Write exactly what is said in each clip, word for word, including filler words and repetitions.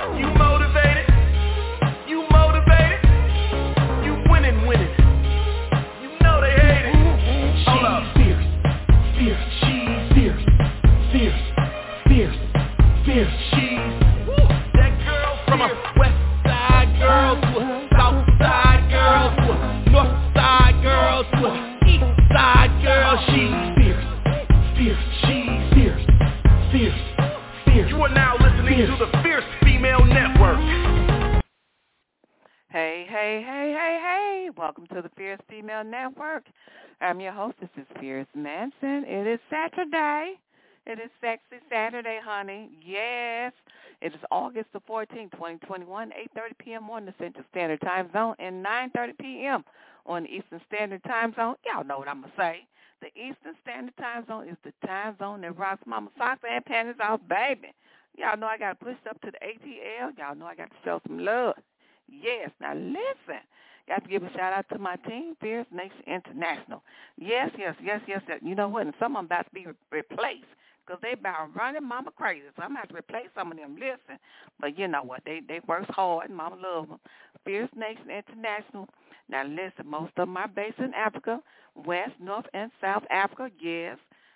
You motivated? You motivated? You winning, winning. You know they hate it. Hold up. Fierce, fierce, she's fierce, fierce, fierce, fierce, she's that girl from a west side girl to a south side girl to a north side girl to a east side girl. She's fierce, fierce, she's fierce, fierce, fierce. You are now listening fierce. To the Fierce Female Network. Hey, hey, hey, hey, hey. Welcome to the Fierce Female Network. I'm your host. This is Fierce Manson. It is Saturday. It is Sexy Saturday, honey. Yes. It is August the fourteenth, twenty twenty-one, eight thirty p.m. on the Central Standard Time Zone and nine thirty p.m. on the Eastern Standard Time Zone. Y'all know what I'm going to say. The Eastern Standard Time Zone is the time zone that rocks mama socks and panties off, baby. Y'all know I got to push up to the A T L. Y'all know I got to show some love. Yes. Now, listen. Got to give a shout-out to my team, Fierce Nation International. Yes, yes, yes, yes. yes. You know what? And some of them about to be re- replaced because they about running mama crazy. So I'm going to have to replace some of them. Listen. But you know what? They they work hard, and mama love them. Fierce Nation International. Now, listen. Most of them are based in Africa, West, North, and South Africa. Yes.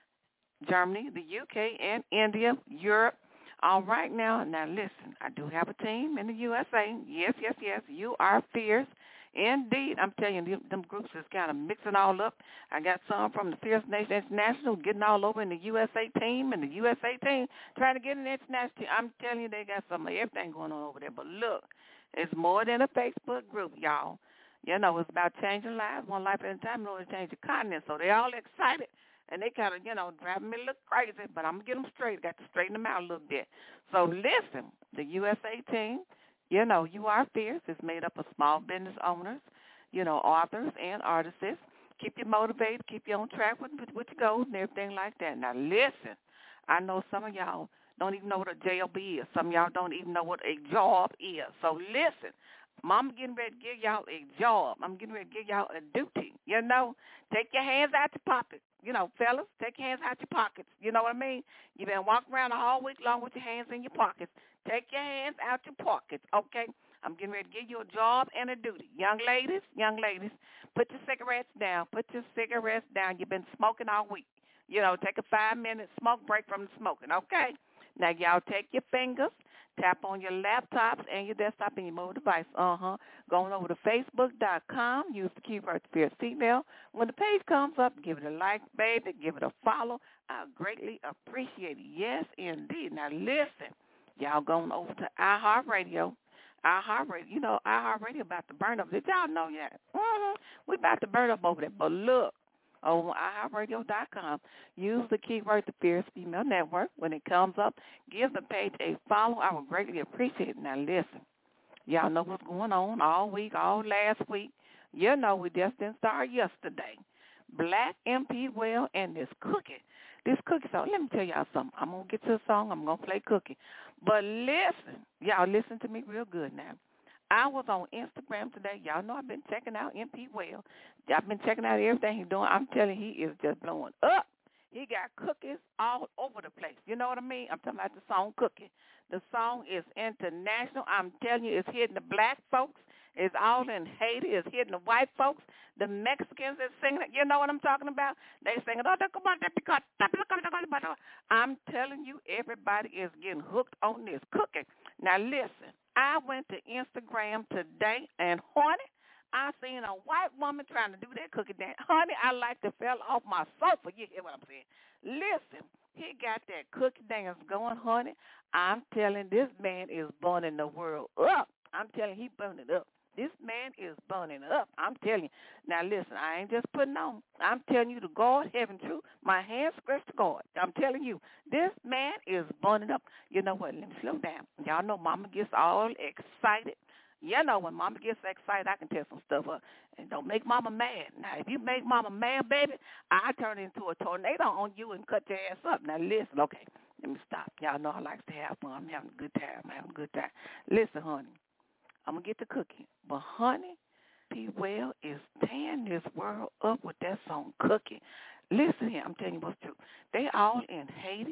Germany, the U K, and India, Europe. All right now. Now, listen. I do have a team in the U S A. Yes, yes, yes. You are fierce. Indeed, I'm telling you, them, them groups is kind of mixing all up. I got some from the Fierce Nation International getting all over in the U S A team and the U S A team trying to get an international team. I'm telling you, they got some of everything going on over there. But look, it's more than a Facebook group, y'all. You know, it's about changing lives, one life at a time in order to change the continent. So they're all excited, and they kind of, you know, driving me a little crazy. But I'm going to get them straight. Got to straighten them out a little bit. So listen, the U S A team, you know, You Are Fierce is made up of small business owners, you know, authors and artists. Keep you motivated, keep you on track with, with, with your goals and everything like that. Now, listen, I know some of y'all don't even know what a job is. Some of y'all don't even know what a job is. So, listen, Mama getting ready to give y'all a job. I'm getting ready to give y'all a duty. You know, take your hands out your pockets. You know, fellas, take your hands out your pockets. You know what I mean? You've been walking around all week long with your hands in your pockets. Take your hands out your pockets, okay? I'm getting ready to give you a job and a duty. Young ladies, young ladies, put your cigarettes down. Put your cigarettes down. You've been smoking all week. You know, take a five-minute smoke break from the smoking, okay? Now, y'all take your fingers, tap on your laptops and your desktop and your mobile device. Uh-huh. Going over to Facebook dot com. Use the keyword Fierce Female. When the page comes up, give it a like, baby. Give it a follow. I greatly appreciate it. Yes, indeed. Now, listen. Y'all going over to iHeartRadio. iHeartRadio, you know, iHeartRadio about to burn up. Did y'all know that? Mm-hmm. We about to burn up over there. But look, over on i heart radio dot com, use the keyword The Fierce Female Network. When it comes up, give the page a follow. I would greatly appreciate it. Now, listen, y'all know what's going on all week, all last week. You know, we just didn't start yesterday. Black M P Well and this cookie. This cookie song, let me tell y'all something. I'm going to get to a song. I'm going to play cookie. But listen, y'all listen to me real good now. I was on Instagram today. Y'all know I've been checking out M P Well. I've been checking out everything he's doing. I'm telling you, he is just blowing up. He got cookies all over the place. You know what I mean? I'm talking about the song Cookie. The song is international. I'm telling you, it's hitting the black folks. It's all in Haiti. It's hitting the white folks. The Mexicans is singing it. You know what I'm talking about? They singing, oh, come on, I'm telling you, everybody is getting hooked on this cookie. Now, listen, I went to Instagram today, and honey, I seen a white woman trying to do that cookie dance. Honey, I like to fell off my sofa. You hear what I'm saying? Listen, he got that cookie dance going, honey. I'm telling this man is burning the world up. I'm telling he burning up. This man is burning up. I'm telling you. Now, listen, I ain't just putting on. I'm telling you, the God, heaven, true, my hands stretched to God. I'm telling you, this man is burning up. You know what? Let me slow down. Y'all know Mama gets all excited. You know, when Mama gets excited, I can tell some stuff up. And don't make Mama mad. Now, if you make Mama mad, baby, I turn into a tornado on you and cut your ass up. Now, listen, okay, let me stop. Y'all know I like to have fun. I'm having a good time. I'm having a good time. Listen, honey. I'm going to get the cookie. But, honey, P. Well is tearing this world up with that song, Cookie. Listen here, I'm telling you what's true. They all in Haiti,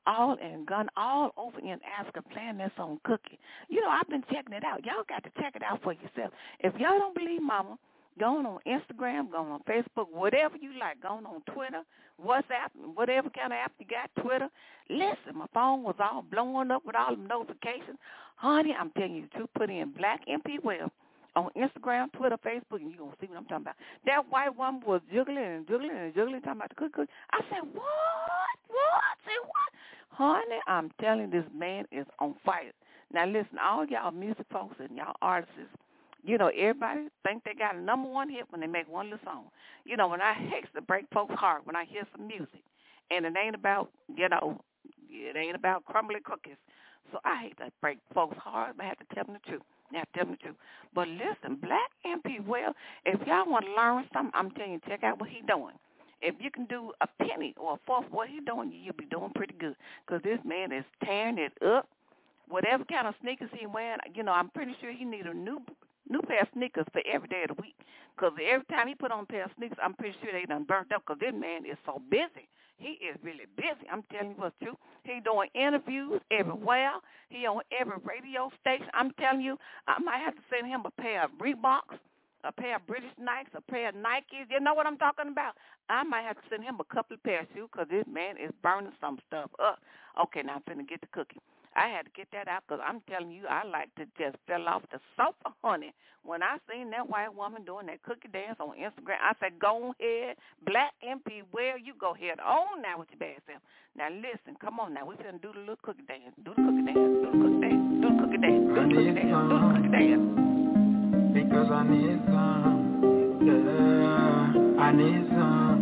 all and gone all over in Africa playing that song Cookie. You know, I've been checking it out. Y'all got to check it out for yourself. If y'all don't believe Mama, go on Instagram, go on Facebook, whatever you like. Go on Twitter, WhatsApp, whatever kind of app you got, Twitter. Listen, my phone was all blowing up with all the notifications. Honey, I'm telling you the truth, put in Black M P Well on Instagram, Twitter, Facebook, and you're going to see what I'm talking about. That white woman was juggling and juggling and juggling, talking about the cook cook. I said, what? What? Say what? Honey, I'm telling you, this man is on fire. Now, listen, all y'all music folks and y'all artists, you know, everybody think they got a number one hit when they make one little song. You know, when I hate to break folks' heart when I hear some music, and it ain't about, you know, it ain't about crumbly cookies. So I hate to break folks' heart, but I have to tell them the truth. I have to tell them the truth. But listen, Black M P Well, if y'all want to learn something, I'm telling you, check out what he doing. If you can do a penny or a fourth of what he doing, you'll be doing pretty good, because this man is tearing it up. Whatever kind of sneakers he wearing, you know, I'm pretty sure he need a new new pair of sneakers for every day of the week, because every time he put on a pair of sneakers, I'm pretty sure they done burnt up, because this man is so busy. He is really busy. I'm telling you what's true. He doing interviews everywhere. He on every radio station. I'm telling you, I might have to send him a pair of Reeboks, a pair of British Nikes, a pair of Nikes. You know what I'm talking about? I might have to send him a couple of pairs of shoes, because this man is burning some stuff up. Okay, now I'm finna get the cookie. I had to get that out, because I'm telling you, I like to just fell off the sofa, honey. When I seen that white woman doing that cookie dance on Instagram, I said, go ahead, Black M P Well, you go ahead on now with your bad self. Now, listen, come on now. We finna do the little cookie dance. Do the cookie dance. Do the cookie dance. Do the cookie dance. Do the cookie dance. Do the cookie dance. Because I need some. Yeah, I need some.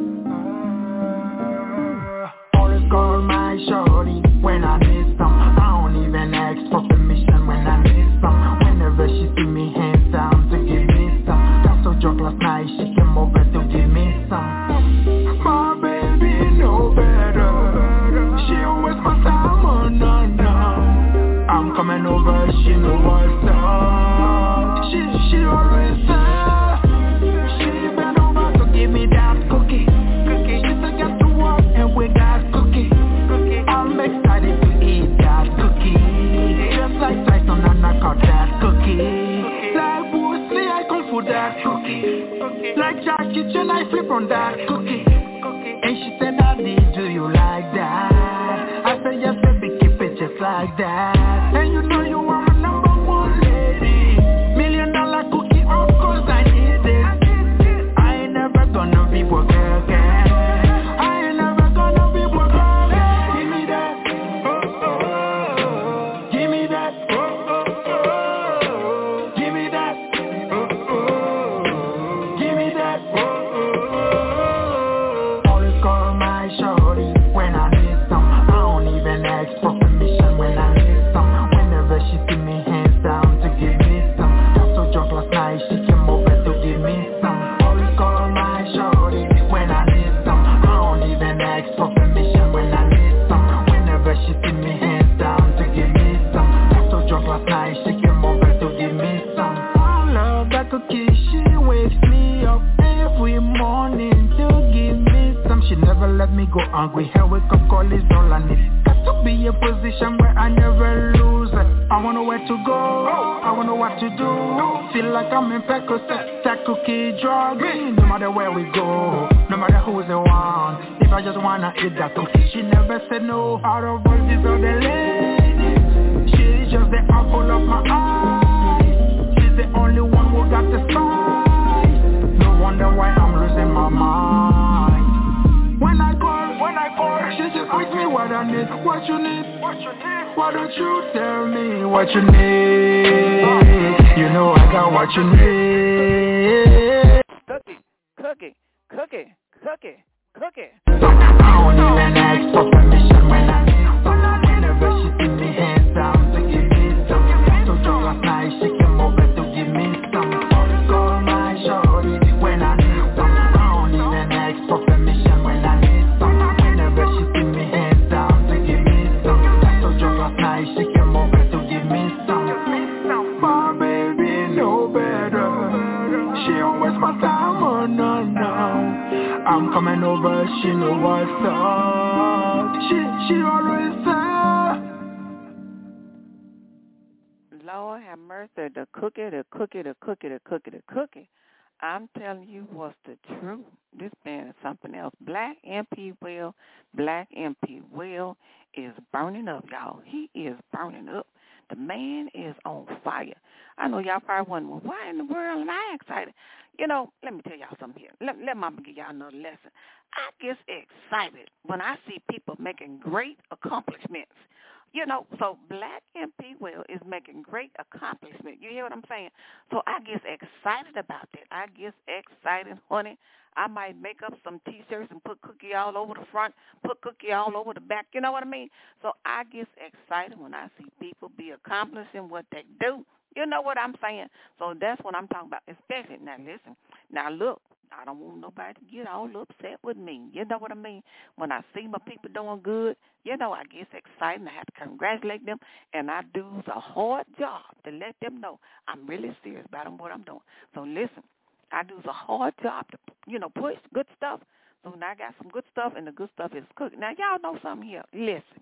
Uh, always call my shorty when I need some. I don't even ask for permission when I need some. Whenever she see me hands down to give me some. Got so drunk last night she came over to give me some. My baby know better. She always my time on no no. I'm coming over, she know what's up. She she always said she been over to give me that cookie. Cookie. She said get to work and we got cookie. Cookie. I'm excited to eat that cookie. Just like Tyson and I caught that cookie. Like Bruce Lee I come for that cookie. Like Jackie Chan I flip on that cookie. And she said, Daddy, do you like that? I said, yes, baby, keep it just like that. And you know you are my number one lady. Million dollar cookie, of course I need it. I ain't never gonna be broke again. I ain't never gonna be broke again. Give me that, oh, oh. Give me that, oh, oh, oh. Give me that, oh, oh. Give me that, oh, oh, oh. Always call my shorty when I need some. I don't even ask for permission when I need some. Whenever she see me hands down to give me some. Got so drunk last night she came over to give me some. Always call my shorty when I need some. I don't even ask for permission when I need some. Whenever she see me hands down to give me some. Got so drunk last night she came over to give me some. I love that cookie, she wakes me up every morning to give me some. She never let me go hungry, her wake up call is all I need. Got to be a position where I never lose. I wanna where to go, I wanna what to do. Feel like I'm in Percocet, that cookie drug me. No matter where we go, no matter who's the one. If I just wanna eat that cookie, she never said no. Out of all these other ladies, she's just the apple of my eye. She's the only one who got the spice. No wonder why I'm losing my mind. When I call, when I call, she just ask me what I need, what you need, what you need. Why don't you tell me what you need? You know I got what you need. Cookie, cookie, cookie, cookie, cookie. So I don't even ask for permission when I need some. Whenever she see me hands down to give me some. So drunk last night she came over to give me some. Always call my shorty when I need some. I don't even ask for permission when I need some. Whenever she see me hands down to give me some. So drunk last night she came over to give me some. My baby know better. She always my time, oh no no. I'm coming over, she know what's up. She she always Lord have mercy, the cookie, the cookie, the cookie, the cookie, the cookie. I'm telling you what's the truth. This man is something else. Black M P Will, Black M P Will is burning up, y'all. He is burning up. The man is on fire. I know y'all probably wondering, well, why in the world am I excited? You know, let me tell y'all something here. Let, let Mama give y'all another lesson. I get excited when I see people making great accomplishments. You know, so Black M P Will is making great accomplishment. You hear what I'm saying? So I get excited about that. I get excited, honey. I might make up some T-shirts and put Cookie all over the front, put Cookie all over the back. You know what I mean? So I get excited when I see people be accomplishing what they do. You know what I'm saying? So that's what I'm talking about, especially. Now, listen. Now, look. I don't want nobody to get all upset with me. You know what I mean? When I see my people doing good, you know, I get excited and I have to congratulate them, and I do a hard job to let them know I'm really serious about what I'm doing. So listen, I do a hard job to, you know, push good stuff. So now I got some good stuff, and the good stuff is cooking. Now, y'all know something here. Listen,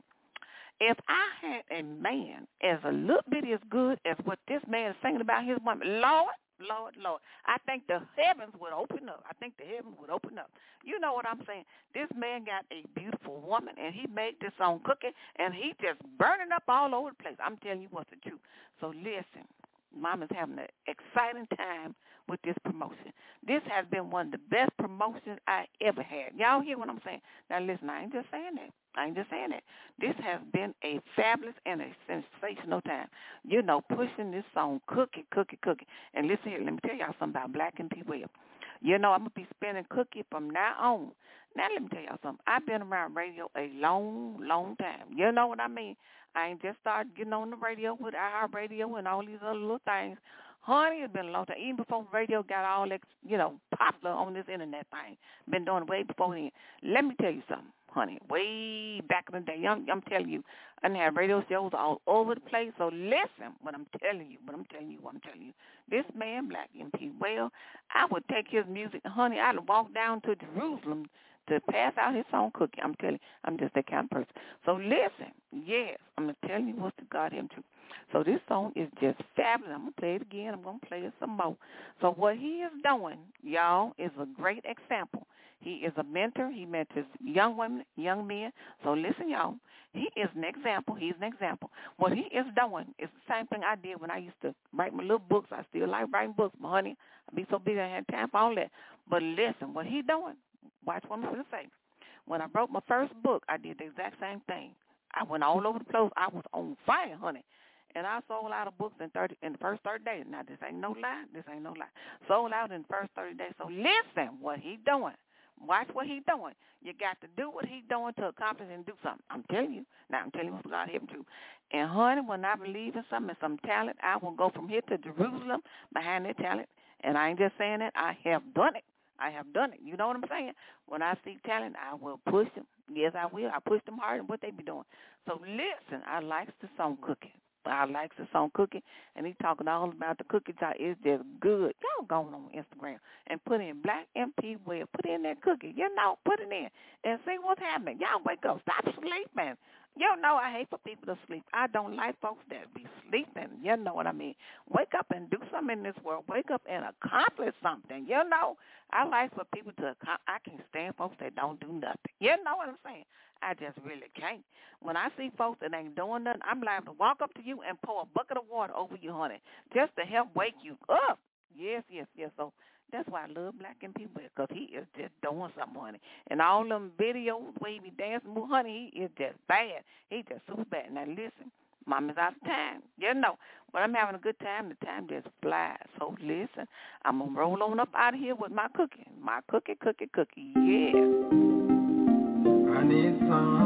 if I had a man as a little bit as good as what this man is singing about his woman, Lord, Lord, Lord, I think the heavens would open up. I think the heavens would open up. You know what I'm saying? This man got a beautiful woman, and he made this on Cookie, and he just burning up all over the place. I'm telling you what's the truth. So listen, Mama's having an exciting time with this promotion. This has been one of the best promotions I ever had. Y'all hear what I'm saying? Now listen, I ain't just saying that. I ain't just saying that. This has been a fabulous and a sensational time. You know, pushing this song, Cookie, Cookie, Cookie. And listen here, let me tell y'all something about Black M P Will. You know, I'm going to be spinning Cookie from now on. Now, let me tell y'all something. I've been around radio a long, long time. You know what I mean? I ain't just started getting on the radio with iHeartRadio and all these other little things. Honey, it's been a long time. Even before radio got all that, you know, popular on this internet thing. Been doing it way before then. Let me tell you something, honey. Way back in the day, I'm, I'm telling you, I done had radio shows all over the place. So listen what I'm telling you, what I'm telling you, what I'm telling you. This man, Black M P Will, I would take his music, honey, I'd walk down to Jerusalem to pass out his song Cookie. I'm telling you, I'm just that kind of person. So listen, yes, I'm going to tell you what's the goddamn truth. So this song is just fabulous. I'm going to play it again. I'm going to play it some more. So what he is doing, y'all, is a great example. He is a mentor. He mentors young women, young men. So listen, y'all, he is an example. He's an example. What he is doing is the same thing I did when I used to write my little books. I still like writing books, but honey, I'd be so busy I had time for all that. But listen, what he doing, watch what I'm going to say. When I wrote my first book, I did the exact same thing. I went all over the place. I was on fire, honey. And I sold out of books in thirty in the first thirty days. Now, this ain't no lie. This ain't no lie. Sold out in the first thirty days. So listen what he doing. Watch what he doing. You got to do what he doing to accomplish and do something. I'm telling you. Now, I'm telling you what God help him to. And, honey, when I believe in something, some talent, I will go from here to Jerusalem behind that talent. And I ain't just saying that. I have done it. I have done it. You know what I'm saying? When I see talent, I will push them. Yes, I will. I push them hard in what they be doing. So listen, I like the song Cookie. I like the song Cookie, and he talking all about the cookie jar. It's just good. Y'all go on Instagram and put in Black M P Will. Put in that cookie. You know, put it in and see what's happening. Y'all wake up. Stop sleeping. You know I hate for people to sleep. I don't like folks that be sleeping. You know what I mean? Wake up and do something in this world. Wake up and accomplish something. You know, I like for people to, I can't stand folks that don't do nothing. You know what I'm saying? I just really can't. When I see folks that ain't doing nothing, I'm liable to walk up to you and pour a bucket of water over you, honey, just to help wake you up. Yes, yes, yes. So that's why I love Black M P Will, because he is just doing something, honey. And all them videos where he be dancing with, honey, he is just bad. He just super bad. Now, listen, Mama's out of time. You know, when I'm having a good time, the time just flies. So, listen, I'm going to roll on up out of here with my cookie. My cookie, cookie, cookie, yeah. I need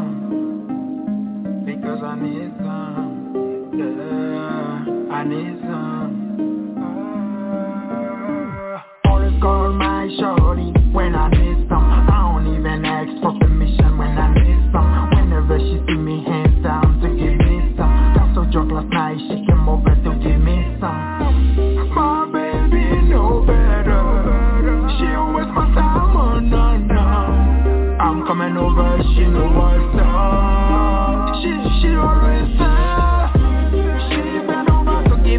some, because I need some, yeah, I need some. uh, Always call my shorty when I need some. I don't even ask for permission when I need some. Whenever she see me hands down to give me some. Got so drunk last night she came over to give me some. My baby know better. She always my time on on on. I'm coming over, she know what's up. She, she always said, she been over to give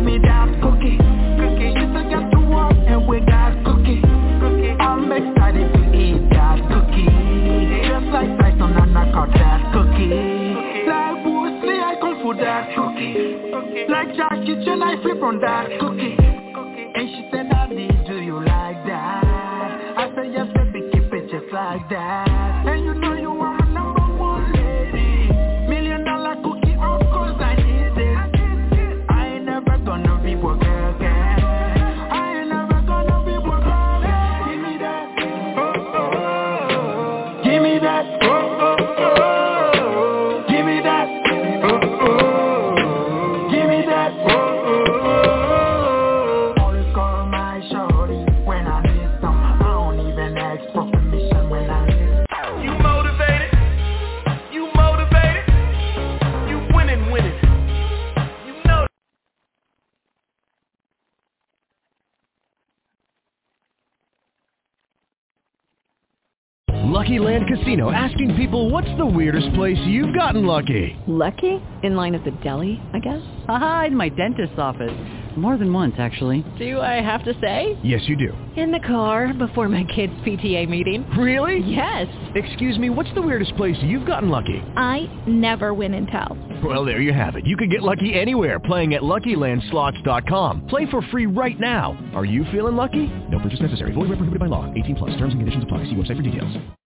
Like Jack Kitchen, I flip on that cookie. And she said, Daddy, do you like that? I said, yes, baby, keep it just like that. And you know you are my number one lady. Million dollar cookie, of course I need it. I ain't never gonna be broke again. I ain't never gonna be broke again. Give me that, oh, oh. Give me that, oh, oh, oh. Give me that, oh, oh. Give me that, oh, oh, oh. Always call my shorty when I need some. I don't even ask for permission when I need some. You motivated, you motivated, you winning, winning. You know. Lucky Land Casino, asking people, what's the weirdest place you've gotten lucky? Lucky? In line at the deli, I guess? Aha, in my dentist's office. More than once, actually. Do I have to say? Yes, you do. In the car before my kids' P T A meeting. Really? Yes. Excuse me, what's the weirdest place you've gotten lucky? I never win and tell. Well, there you have it. You can get lucky anywhere, playing at Lucky Land Slots dot com. Play for free right now. Are you feeling lucky? No purchase necessary. Void where prohibited by law. eighteen plus. Terms and conditions apply. See website for details.